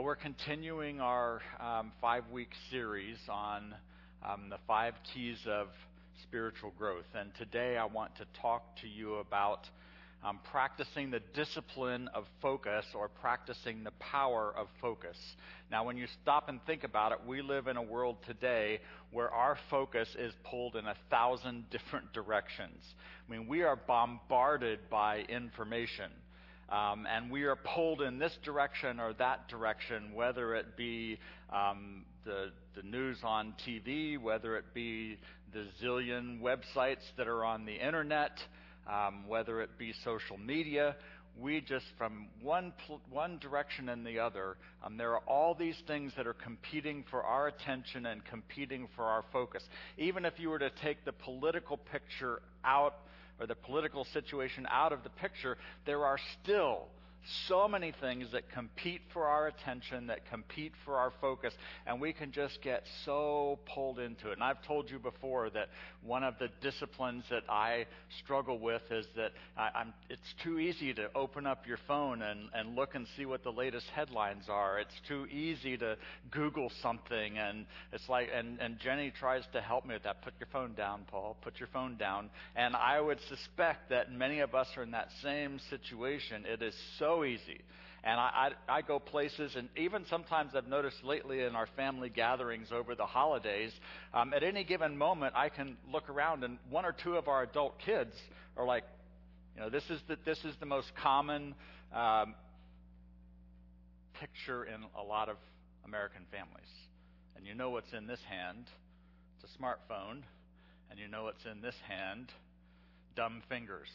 Well, we're continuing our 5-week series on the 5 keys of spiritual growth. And today I want to talk to you about practicing the discipline of focus, or practicing the power of focus. Now, when you stop and think about it, we live in a world today where our focus is pulled in 1,000 different directions. I mean, we are bombarded by information. And we are pulled in this direction or that direction, whether it be the news on TV, whether it be the zillion websites that are on the internet, whether it be social media. We just, from one direction and the other, there are all these things that are competing for our attention and competing for our focus. Even if you were to take the political picture out, or the political situation out of the picture, there are still so many things that compete for our attention, that compete for our focus, and we can just get so pulled into it. And I've told you before that one of the disciplines that I struggle with is that it's too easy to open up your phone and look and see what the latest headlines are. It's too easy to Google something, and it's like, and Jenny tries to help me with that. Put your phone down, Paul. Put your phone down. And I would suspect that many of us are in that same situation. It is so easy. And I go places, and even sometimes I've noticed lately in our family gatherings over the holidays, at any given moment I can look around and one or two of our adult kids are like, this is the most common picture in a lot of American families. And you know what's in this hand? It's a smartphone. And you know what's in this hand? Dumb fingers.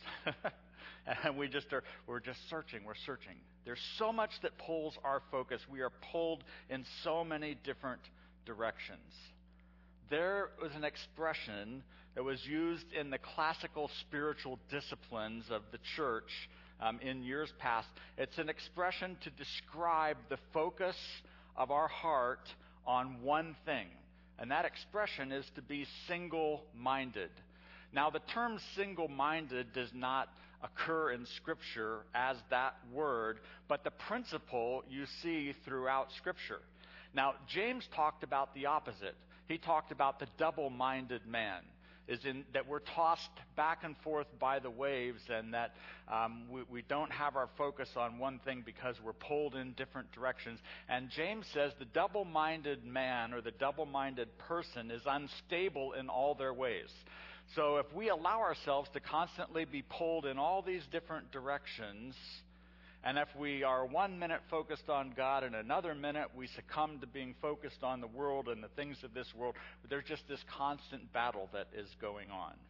And we're just searching. We're searching. There's so much that pulls our focus. We are pulled in so many different directions. There was an expression that was used in the classical spiritual disciplines of the church in years past. It's an expression to describe the focus of our heart on one thing. And that expression is to be single-minded. Now, the term single-minded does not occur in Scripture as that word, but the principle you see throughout Scripture. Now, James talked about the opposite. He talked about the double-minded man, that we're tossed back and forth by the waves, and that we don't have our focus on one thing because we're pulled in different directions. And James says the double-minded man, or the double-minded person, is unstable in all their ways. So if we allow ourselves to constantly be pulled in all these different directions, and if we are 1 minute focused on God and another minute we succumb to being focused on the world and the things of this world, there's just this constant battle that is going on.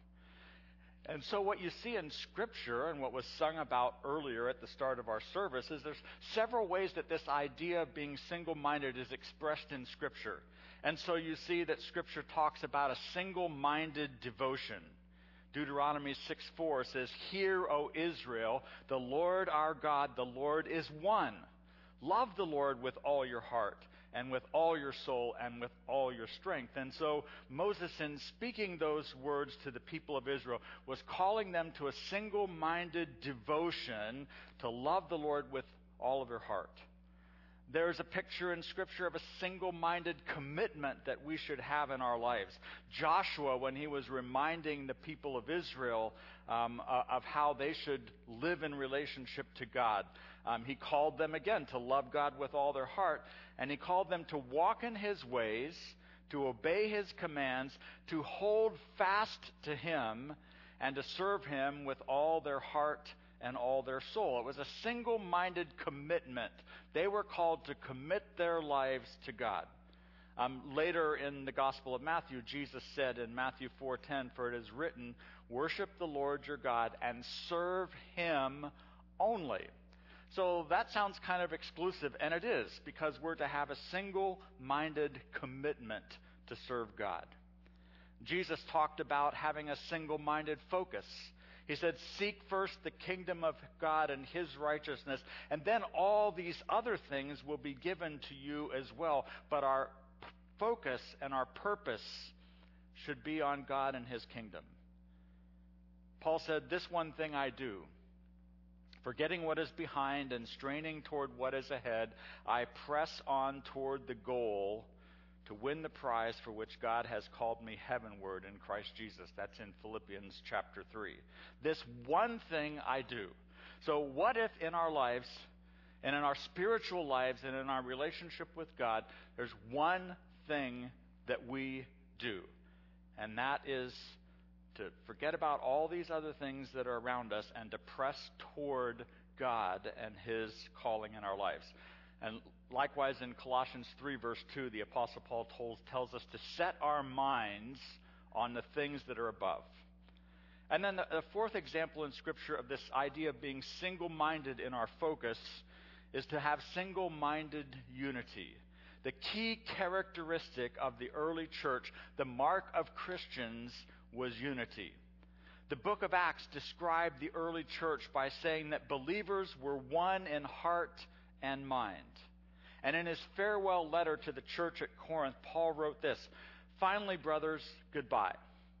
And so what you see in Scripture, and what was sung about earlier at the start of our service, is there's several ways that this idea of being single-minded is expressed in Scripture. And so you see that Scripture talks about a single-minded devotion. Deuteronomy 6:4 says, "Hear, O Israel, the Lord our God, the Lord is one. Love the Lord with all your heart, and with all your soul, and with all your strength." And so Moses, in speaking those words to the people of Israel, was calling them to a single-minded devotion to love the Lord with all of your heart. There's a picture in Scripture of a single-minded commitment that we should have in our lives. Joshua, when he was reminding the people of Israel of how they should live in relationship to God, he called them again to love God with all their heart, and he called them to walk in His ways, to obey His commands, to hold fast to Him, and to serve Him with all their heart and all their soul. It was a single-minded commitment. They were called to commit their lives to God. Later in the Gospel of Matthew, Jesus said in Matthew 4:10, "For it is written, worship the Lord your God and serve Him only." So that sounds kind of exclusive, and it is, because we're to have a single-minded commitment to serve God. Jesus talked about having a single-minded focus. He said, "Seek first the kingdom of God and His righteousness, and then all these other things will be given to you as well." But our focus and our purpose should be on God and His kingdom. Paul said, "This one thing I do, Forgetting what is behind and straining toward what is ahead, I press on toward the goal to win the prize for which God has called me heavenward in Christ Jesus. That's in Philippians chapter 3. This one thing I do. So what if in our lives, and in our spiritual lives, and in our relationship with God, there's one thing that we do, and that is to forget about all these other things that are around us and to press toward God and His calling in our lives. And likewise in Colossians 3 verse 2, the Apostle Paul tells us to set our minds on the things that are above. And then the fourth example in Scripture of this idea of being single-minded in our focus is to have single-minded unity. The key characteristic of the early church, the mark of Christians, was unity. The book of Acts described the early church by saying that believers were one in heart and mind. And in his farewell letter to the church at Corinth, Paul wrote this: "Finally, brothers, goodbye.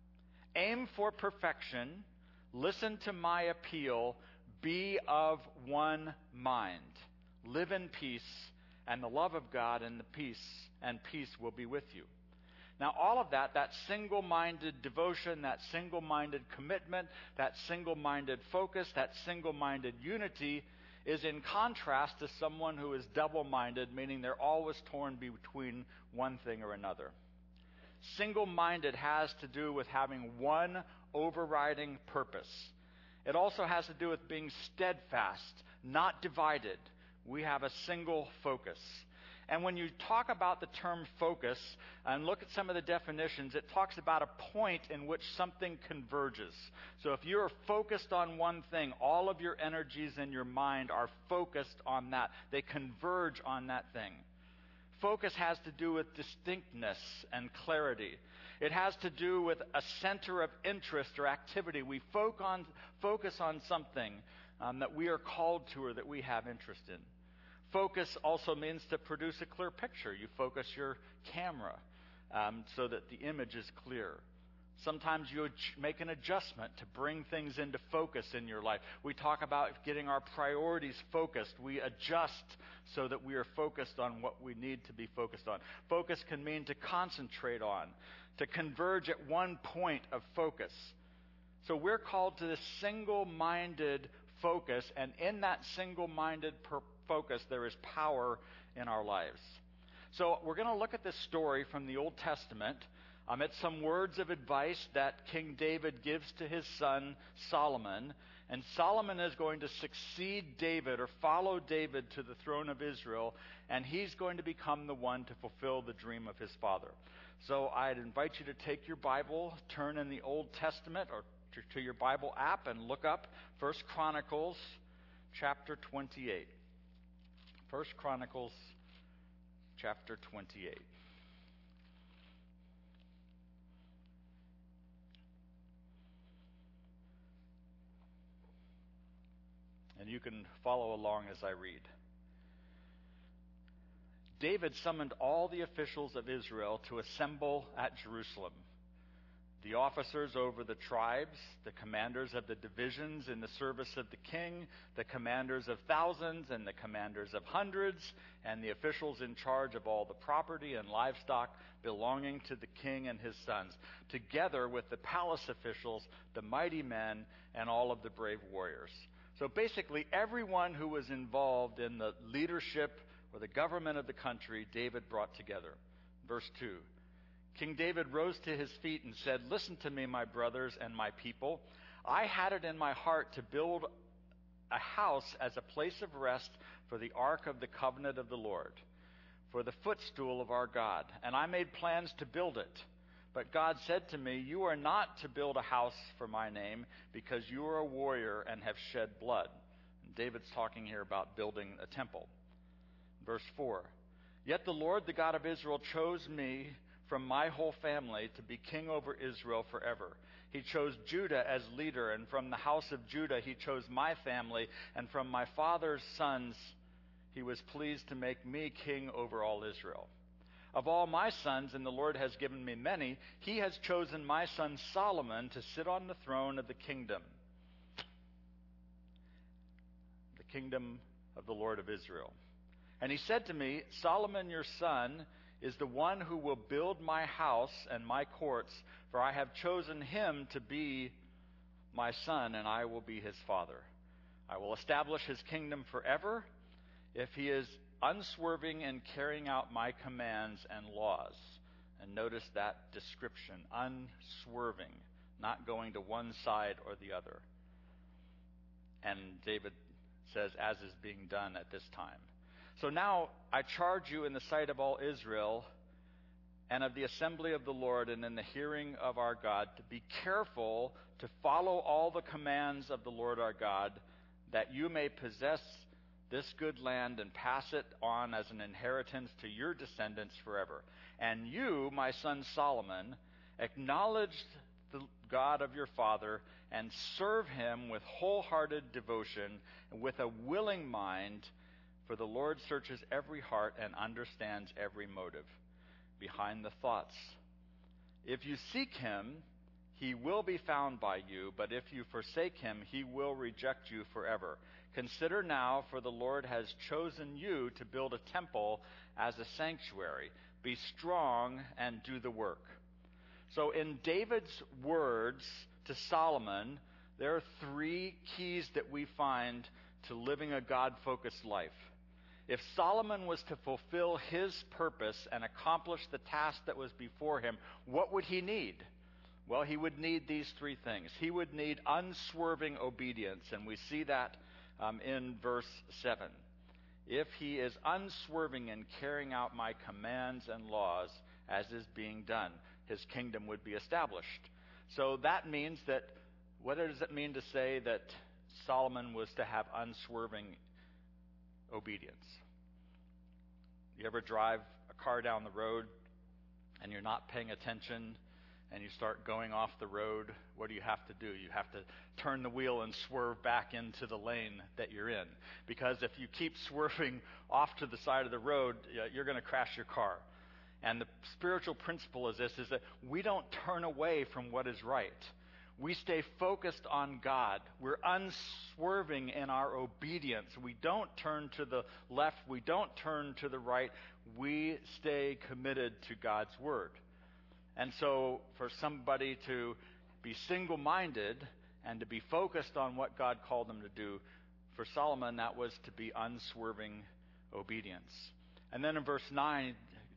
Aim for perfection. Listen to my appeal. Be of one mind. Live in peace, and the love of God and peace will be with you." Now, all of that single-minded devotion, that single-minded commitment, that single-minded focus, that single-minded unity is in contrast to someone who is double-minded, meaning they're always torn between one thing or another. Single-minded has to do with having one overriding purpose. It also has to do with being steadfast, not divided. We have a single focus. And when you talk about the term focus and look at some of the definitions, it talks about a point in which something converges. So if you're focused on one thing, all of your energies in your mind are focused on that. They converge on that thing. Focus has to do with distinctness and clarity. It has to do with a center of interest or activity. We focus on something that we are called to or that we have interest in. Focus also means to produce a clear picture. You focus your camera so that the image is clear. Sometimes you make an adjustment to bring things into focus in your life. We talk about getting our priorities focused. We adjust so that we are focused on what we need to be focused on. Focus can mean to concentrate on, to converge at one point of focus. So we're called to this single-minded focus, and in that single-minded focus, there is power in our lives. So we're going to look at this story from the Old Testament. It's some words of advice that King David gives to his son Solomon. And Solomon is going to succeed David or follow David to the throne of Israel. And he's going to become the one to fulfill the dream of his father. So I'd invite you to take your Bible, turn in the Old Testament or to your Bible app and look up 1 Chronicles chapter 28. 1 Chronicles chapter 28. And you can follow along as I read. David summoned all the officials of Israel to assemble at Jerusalem. The officers over the tribes, the commanders of the divisions in the service of the king, the commanders of thousands and the commanders of hundreds, and the officials in charge of all the property and livestock belonging to the king and his sons, together with the palace officials, the mighty men, and all of the brave warriors. So basically, everyone who was involved in the leadership or the government of the country, David brought together. Verse 2. King David rose to his feet and said, "Listen to me, my brothers and my people. I had it in my heart to build a house as a place of rest for the ark of the covenant of the Lord, for the footstool of our God. And I made plans to build it. But God said to me, 'You are not to build a house for my name, because you are a warrior and have shed blood.'" And David's talking here about building a temple. Verse 4. "Yet the Lord, the God of Israel, chose me from my whole family to be king over Israel forever. He chose Judah as leader, and from the house of Judah he chose my family, and from my father's sons he was pleased to make me king over all Israel. Of all my sons, and the Lord has given me many, he has chosen my son Solomon to sit on the throne of the kingdom." kingdom of the Lord of Israel. And he said to me, Solomon your son is the one who will build my house and my courts, for I have chosen him to be my son, and I will be his father. I will establish his kingdom forever if he is unswerving in carrying out my commands and laws. And notice that description, unswerving, not going to one side or the other. And David says, as is being done at this time. So now I charge you in the sight of all Israel and of the assembly of the Lord and in the hearing of our God to be careful to follow all the commands of the Lord our God, that you may possess this good land and pass it on as an inheritance to your descendants forever. And you, my son Solomon, acknowledge the God of your father and serve him with wholehearted devotion and with a willing mind, for the Lord searches every heart and understands every motive behind the thoughts. If you seek him, he will be found by you, but if you forsake him, he will reject you forever. Consider now, for the Lord has chosen you to build a temple as a sanctuary. Be strong and do the work. So in David's words to Solomon, there are three keys that we find to living a God-focused life. If Solomon was to fulfill his purpose and accomplish the task that was before him, what would he need? Well, he would need these three things. He would need unswerving obedience, and we see that in verse 7. If he is unswerving in carrying out my commands and laws as is being done, his kingdom would be established. So that means that, what does it mean to say that Solomon was to have unswerving obedience? You ever drive a car down the road and you're not paying attention and you start going off the road? What do you have to do? You have to turn the wheel and swerve back into the lane that you're in. Because if you keep swerving off to the side of the road, you're going to crash your car. And the spiritual principle is this, is that we don't turn away from what is right. We stay focused on God. We're unswerving in our obedience. We don't turn to the left. We don't turn to the right. We stay committed to God's word. And so for somebody to be single-minded and to be focused on what God called them to do, for Solomon, that was to be unswerving obedience. And then in verse 9,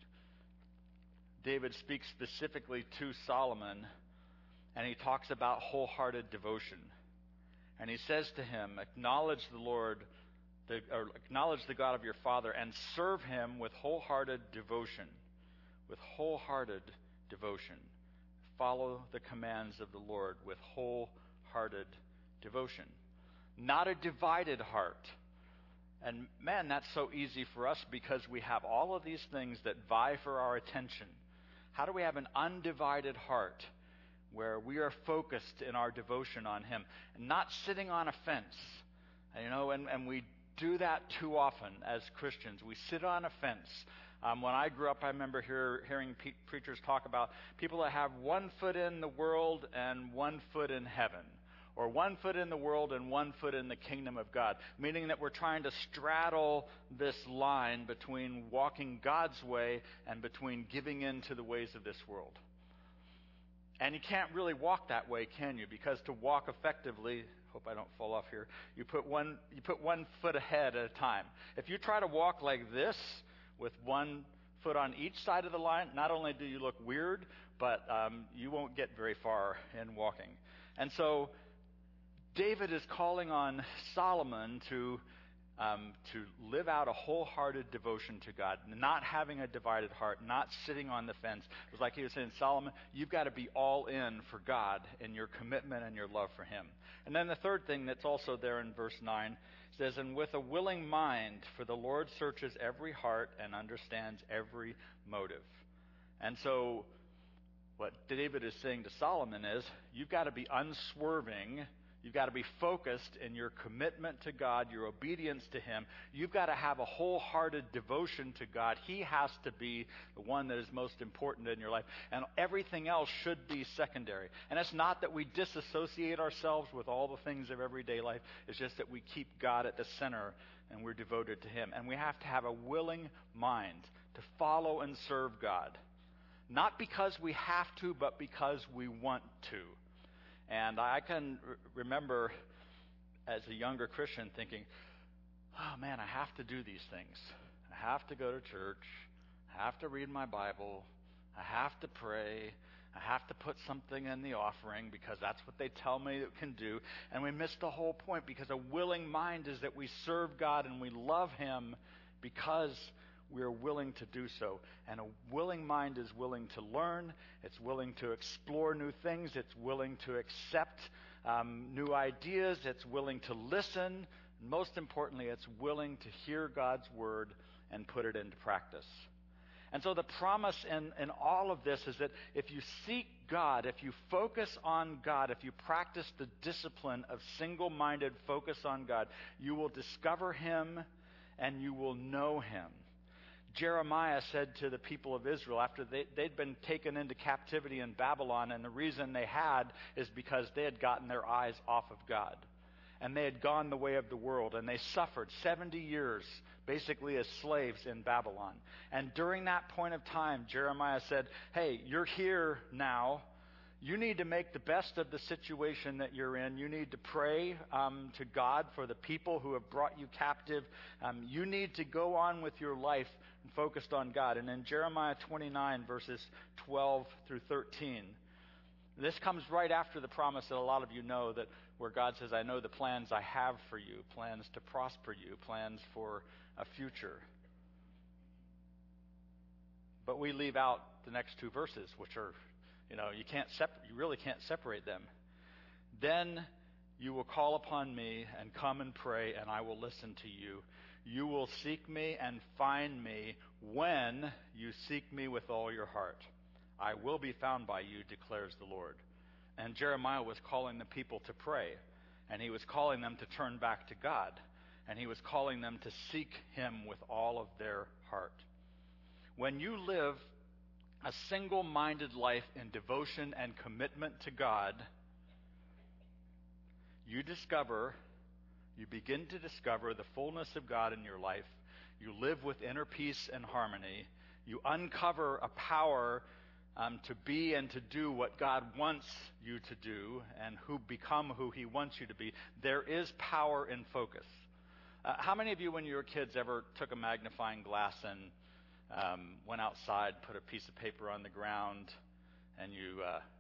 David speaks specifically to Solomon, and he talks about wholehearted devotion. And he says to him, acknowledge the Lord, acknowledge the God of your father, and serve him with wholehearted devotion. With wholehearted devotion. Follow the commands of the Lord with wholehearted devotion. Not a divided heart. And man, that's so easy for us because we have all of these things that vie for our attention. How do we have an undivided heart where we are focused in our devotion on him and not sitting on a fence? And we do that too often as Christians. We sit on a fence. When I grew up, I remember hearing preachers talk about people that have 1 foot in the world and 1 foot in heaven. Or 1 foot in the world and 1 foot in the kingdom of God. Meaning that we're trying to straddle this line between walking God's way and between giving in to the ways of this world. And you can't really walk that way, can you? Because to walk effectively, hope I don't fall off here, you put one foot ahead at a time. If you try to walk like this, with 1 foot on each side of the line, not only do you look weird, but you won't get very far in walking. And so David is calling on Solomon to live out a wholehearted devotion to God, not having a divided heart, not sitting on the fence. It was like he was saying, Solomon, you've got to be all in for God in your commitment and your love for him. And then the third thing that's also there in verse 9 says, and with a willing mind, for the Lord searches every heart and understands every motive. And so what David is saying to Solomon is, you've got to be unswerving You've got to be focused in your commitment to God, your obedience to Him. You've got to have a wholehearted devotion to God. He has to be the one that is most important in your life. And everything else should be secondary. And it's not that we disassociate ourselves with all the things of everyday life. It's just that we keep God at the center and we're devoted to Him. And we have to have a willing mind to follow and serve God. Not because we have to, but because we want to. And I can remember as a younger Christian thinking, oh man, I have to do these things. I have to go to church. I have to read my Bible. I have to pray. I have to put something in the offering because that's what they tell me it can do. And we miss the whole point, because a willing mind is that we serve God and we love Him because we are willing to do so. And a willing mind is willing to learn. It's willing to explore new things. It's willing to accept new ideas. It's willing to listen. And most importantly, it's willing to hear God's word and put it into practice. And so the promise in all of this is that if you seek God, if you focus on God, if you practice the discipline of single-minded focus on God, you will discover Him and you will know Him. Jeremiah said to the people of Israel after they'd been taken into captivity in Babylon, and the reason they had is because they had gotten their eyes off of God. And they had gone the way of the world, and they suffered 70 years basically as slaves in Babylon. And during that point of time, Jeremiah said, hey, you're here now. You need to make the best of the situation that you're in. You need to pray to God for the people who have brought you captive. You need to go on with your life and focused on God. And in Jeremiah 29, verses 12 through 13, this comes right after the promise that a lot of you know, that where God says, I know the plans I have for you, plans to prosper you, plans for a future. But we leave out the next two verses, which are, you really can't separate them. Then you will call upon me and come and pray, and I will listen to you. You will seek me and find me when you seek me with all your heart. I will be found by you, declares the Lord. And Jeremiah was calling the people to pray, and he was calling them to turn back to God, and he was calling them to seek Him with all of their heart. When you live a single-minded life in devotion and commitment to God, you begin to discover the fullness of God in your life. You live with inner peace and harmony. You uncover a power to be and to do what God wants you to do and become who He wants you to be. There is power in focus. How many of you, when you were kids, ever took a magnifying glass and went outside, put a piece of paper on the ground, and you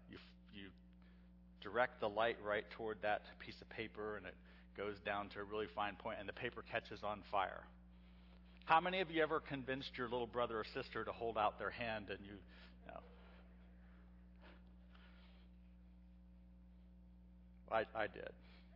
direct the light right toward that piece of paper, and it goes down to a really fine point, and the paper catches on fire? How many of you ever convinced your little brother or sister to hold out their hand and you know? I did.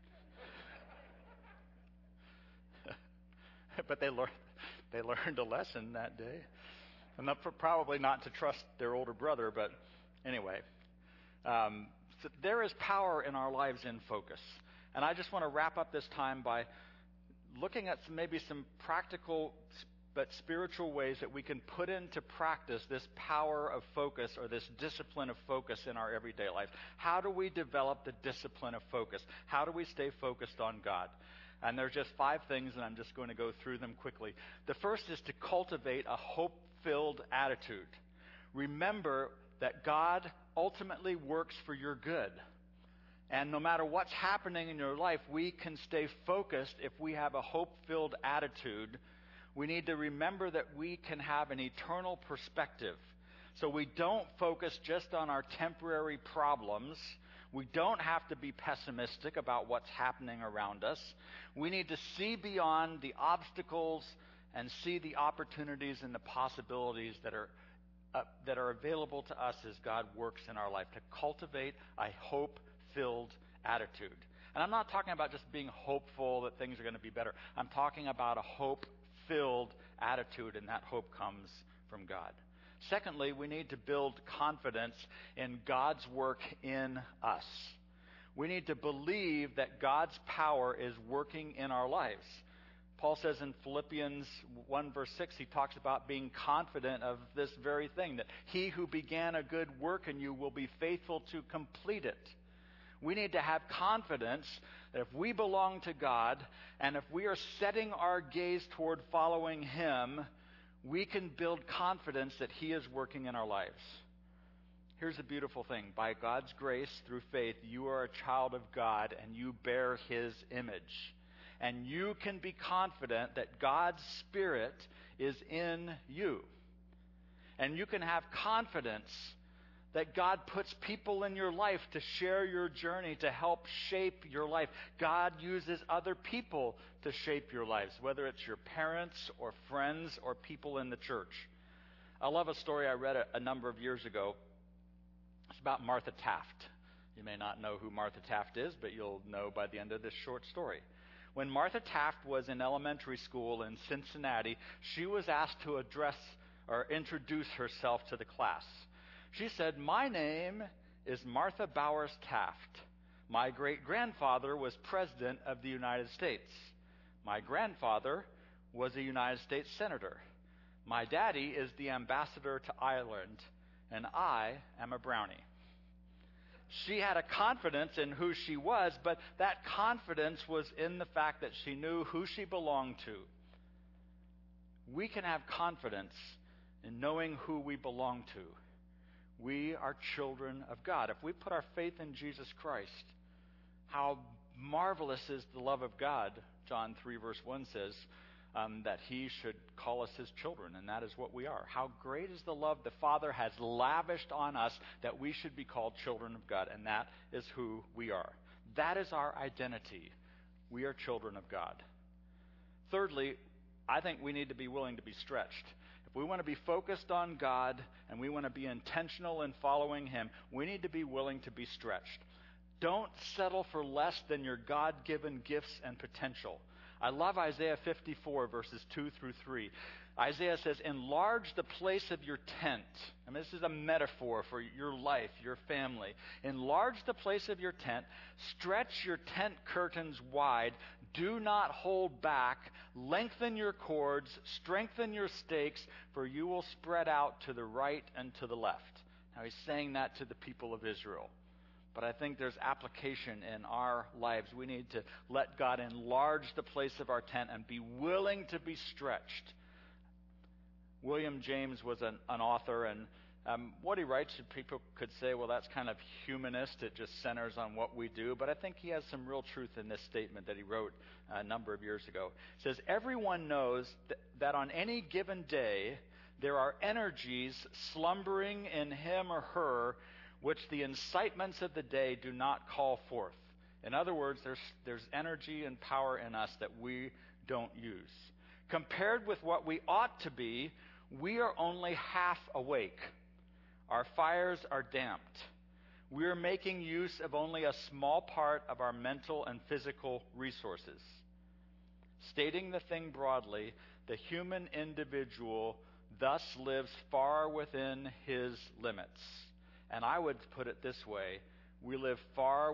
But they learned a lesson that day. And probably not to trust their older brother, but anyway. So there is power in our lives in focus. And I just want to wrap up this time by looking at maybe some practical but spiritual ways that we can put into practice this power of focus, or this discipline of focus in our everyday life. How do we develop the discipline of focus? How do we stay focused on God? And there's just 5 things, and I'm just going to go through them quickly. The first is to cultivate a hope-filled attitude. Remember that God ultimately works for your good. And no matter what's happening in your life, we can stay focused if we have a hope-filled attitude. We need to remember that we can have an eternal perspective. So we don't focus just on our temporary problems. We don't have to be pessimistic about what's happening around us. We need to see beyond the obstacles and see the opportunities and the possibilities that are available to us as God works in our life, to cultivate a hope-filled attitude. And I'm not talking about just being hopeful that things are going to be better. I'm talking about a hope-filled attitude, and that hope comes from God. Secondly, we need to build confidence in God's work in us. We need to believe that God's power is working in our lives. Paul says in Philippians 1 verse 6, he talks about being confident of this very thing, that he who began a good work in you will be faithful to complete it. We need to have confidence that if we belong to God and if we are setting our gaze toward following Him, we can build confidence that He is working in our lives. Here's the beautiful thing. By God's grace, through faith, you are a child of God and you bear His image. And you can be confident that God's Spirit is in you. And you can have confidence that God puts people in your life to share your journey, to help shape your life. God uses other people to shape your lives, whether it's your parents or friends or people in the church. I love a story I read a number of years ago. It's about Martha Taft. You may not know who Martha Taft is, but you'll know by the end of this short story. When Martha Taft was in elementary school in Cincinnati, she was asked to address or introduce herself to the class. She said, "My name is Martha Bowers Taft. My great-grandfather was President of the United States. My grandfather was a United States Senator. My daddy is the ambassador to Ireland, and I am a brownie." She had a confidence in who she was, but that confidence was in the fact that she knew who she belonged to. We can have confidence in knowing who we belong to. We are children of God. If we put our faith in Jesus Christ, how marvelous is the love of God, John 3 verse 1 says, that He should call us His children, and that is what we are. How great is the love the Father has lavished on us that we should be called children of God, and that is who we are. That is our identity. We are children of God. Thirdly, I think we need to be willing to be stretched. If we want to be focused on God and we want to be intentional in following Him, we need to be willing to be stretched. Don't settle for less than your God-given gifts and potential. I love Isaiah 54, verses 2 through 3. Isaiah says, "Enlarge the place of your tent." I mean, this is a metaphor for your life, your family. "Enlarge the place of your tent. Stretch your tent curtains wide. Do not hold back. Lengthen your cords. Strengthen your stakes, for you will spread out to the right and to the left." Now, he's saying that to the people of Israel. But I think there's application in our lives. We need to let God enlarge the place of our tent and be willing to be stretched. William James was an author, and what he writes, people could say, well, that's kind of humanist. It just centers on what we do. But I think he has some real truth in this statement that he wrote a number of years ago. It says, "Everyone knows that on any given day, there are energies slumbering in him or her which the incitements of the day do not call forth." In other words, there's energy and power in us that we don't use. Compared with what we ought to be, we are only half awake. Our fires are damped. We are making use of only a small part of our mental and physical resources. Stating the thing broadly, the human individual thus lives far within his limits. And I would put it this way: we live far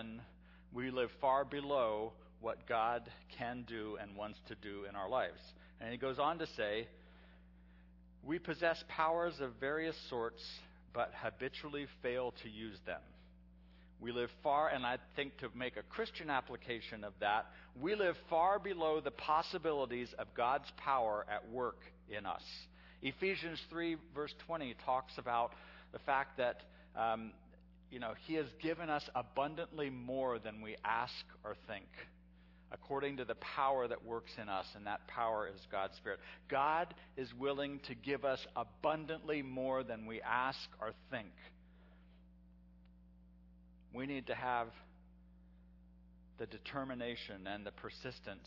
below what God can do and wants to do in our lives. And he goes on to say, "We possess powers of various sorts, but habitually fail to use them. We live far," and I think to make a Christian application of that, we live far below the possibilities of God's power at work in us. Ephesians 3 verse 20 talks about the fact that He has given us abundantly more than we ask or think, according to the power that works in us, and that power is God's Spirit. God is willing to give us abundantly more than we ask or think. We need to have the determination and the persistence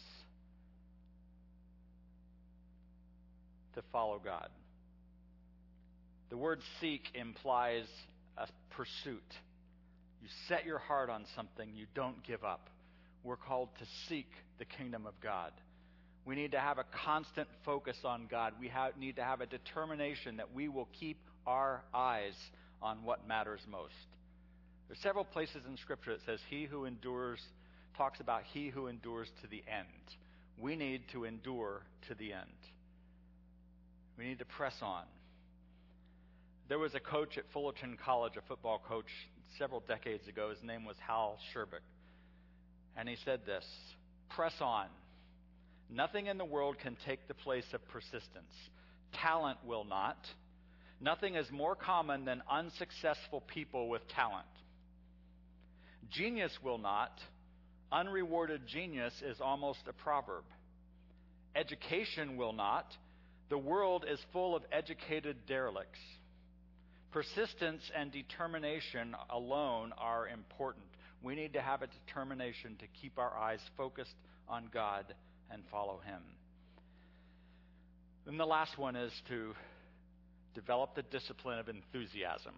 to follow God. The word seek implies a pursuit. You set your heart on something, you don't give up. We're called to seek the kingdom of God. We need to have a constant focus on God. We need to have a determination that we will keep our eyes on what matters most. There's several places in Scripture that says he who endures, talks about he who endures to the end. We need to endure to the end. We need to press on. There was a coach at Fullerton College, a football coach, several decades ago. His name was Hal Sherbick. And he said this, press on. Nothing in the world can take the place of persistence. Talent will not. Nothing is more common than unsuccessful people with talent. Genius will not. Unrewarded genius is almost a proverb. Education will not. The world is full of educated derelicts. Persistence and determination alone are important. We need to have a determination to keep our eyes focused on God and follow Him. Then the last one is to develop the discipline of enthusiasm.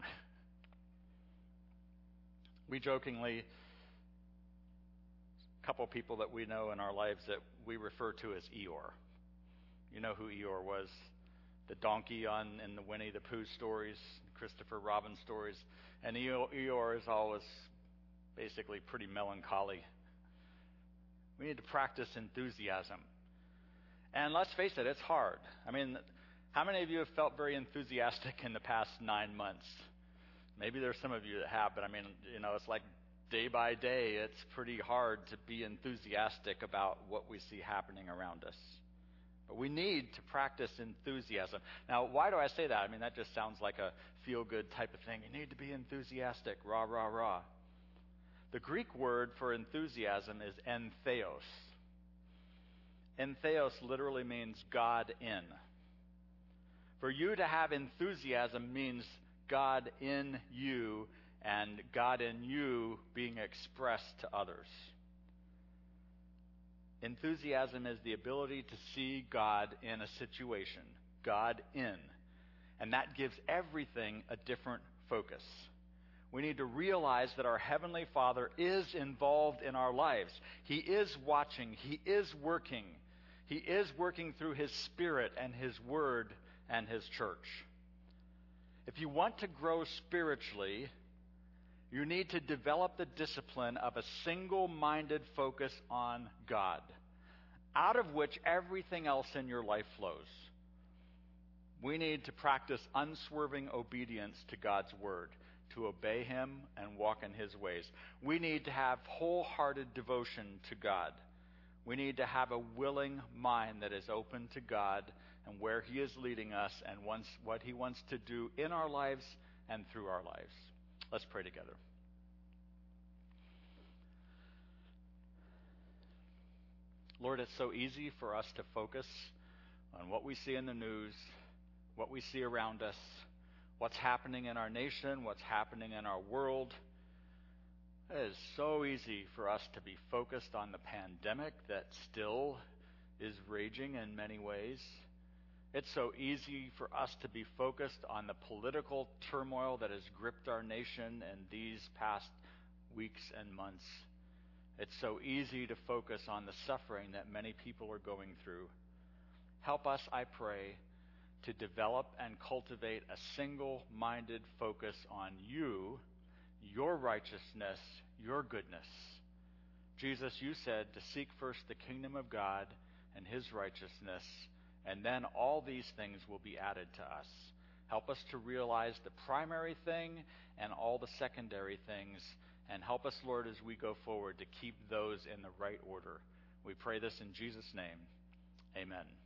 We jokingly, a couple people that we know in our lives that we refer to as Eeyore. You know who Eeyore was? The donkey in the Winnie the Pooh stories, Christopher Robin stories. And Eeyore is always basically pretty melancholy. We need to practice enthusiasm. And let's face it, it's hard. I mean, how many of you have felt very enthusiastic in the past 9 months? Maybe there's some of you that have, but I mean, it's like day by day, it's pretty hard to be enthusiastic about what we see happening around us. But we need to practice enthusiasm. Now, why do I say that? I mean, that just sounds like a feel-good type of thing. You need to be enthusiastic, rah, rah, rah. The Greek word for enthusiasm is entheos. Entheos literally means God in. For you to have enthusiasm means God in you and God in you being expressed to others. Enthusiasm is the ability to see God in a situation, God in. And that gives everything a different focus. We need to realize that our Heavenly Father is involved in our lives. He is watching. He is working. He is working through His Spirit and His Word and His church. If you want to grow spiritually, you need to develop the discipline of a single-minded focus on God, out of which everything else in your life flows. We need to practice unswerving obedience to God's Word, to obey Him and walk in His ways. We need to have wholehearted devotion to God. We need to have a willing mind that is open to God and where He is leading us and what He wants to do in our lives and through our lives. Let's pray together. Lord, it's so easy for us to focus on what we see in the news, what we see around us, what's happening in our nation, what's happening in our world. It is so easy for us to be focused on the pandemic that still is raging in many ways. It's so easy for us to be focused on the political turmoil that has gripped our nation in these past weeks and months. It's so easy to focus on the suffering that many people are going through. Help us, I pray, to develop and cultivate a single-minded focus on You, Your righteousness, Your goodness. Jesus, You said to seek first the kingdom of God and His righteousness, and then all these things will be added to us. Help us to realize the primary thing and all the secondary things, and help us, Lord, as we go forward to keep those in the right order. We pray this in Jesus' name. Amen.